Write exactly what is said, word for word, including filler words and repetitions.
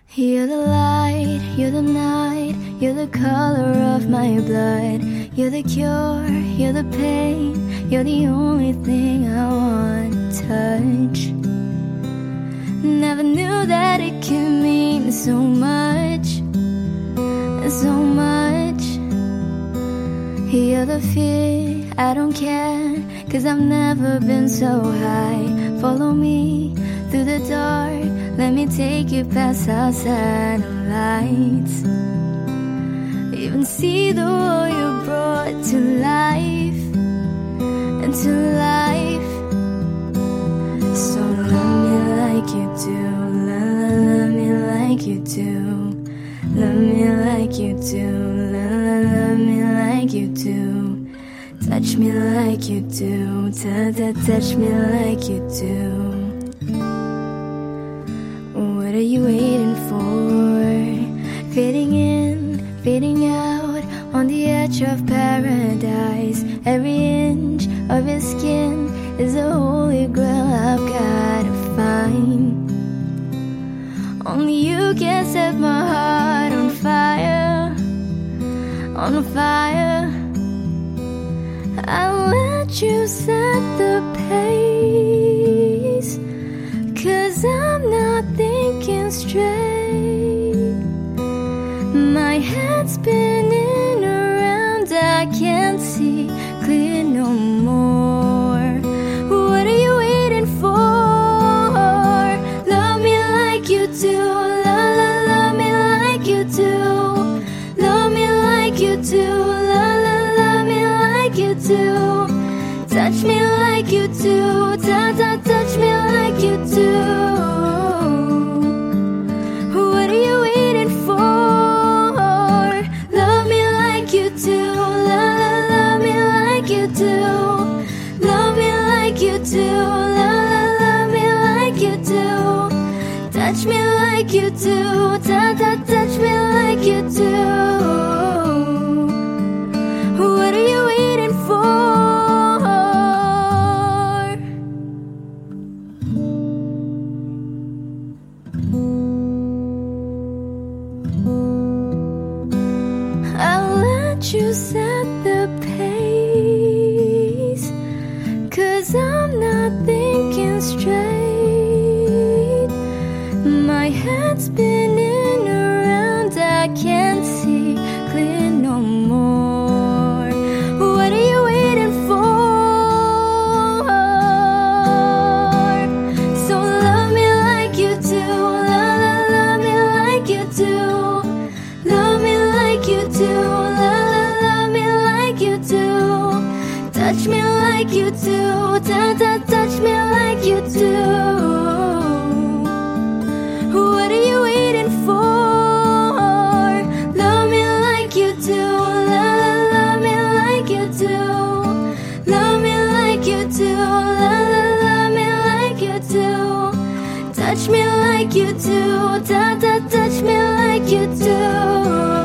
You're the light, you're the night, you're the color of my blood. You're the cure, you're the pain, you're the only thing I want to touch. Never knew that it could mean so much, so much. You're the fear, I don't care, 'cause I've never been so high. Follow me through the dark, let me take you past our satellites. Even see the world you brought to life, and to life. So love me like you do, love, love, love me like you do. Love me like you do, love, love, love me like you do. Touch me like you do, ta-ta, touch me like you do. What are you waiting for? Fading in, fading out, on the edge of paradise. Every inch of your skin is a holy grail I've gotta find. Only you can set my heart on fire, on fire. I'll let you set the pace, 'cause I'm not thinking straight. My head's spinning around, I can't see clear no more. What are you waiting for? Love me like you do, love, love, love me like you do. Love me like you do, love, love, love me like you do. Touch me like you do, ta ta touch me like you do. What are you waiting for? Love me like you do, love, love, love me like you do. Love me like you do, love, love, love me like you do. Touch me like you do, ta ta touch me like you do. What are you waiting for? I'll let you set the pace, 'cause I'm not thinking straight. My head's spinning around, I can't see clear no more. What are you waiting for? So love me like you do, love, love, love me like you do. Love me like you do, love, love, love me like you do. Touch me like you do, ta ta touch me like you do. What are you waiting for? Love me like you do, love, love, love me like you do. Love me like you do, love, love, love me like you do. Touch me like you do, ta ta touch me like you do.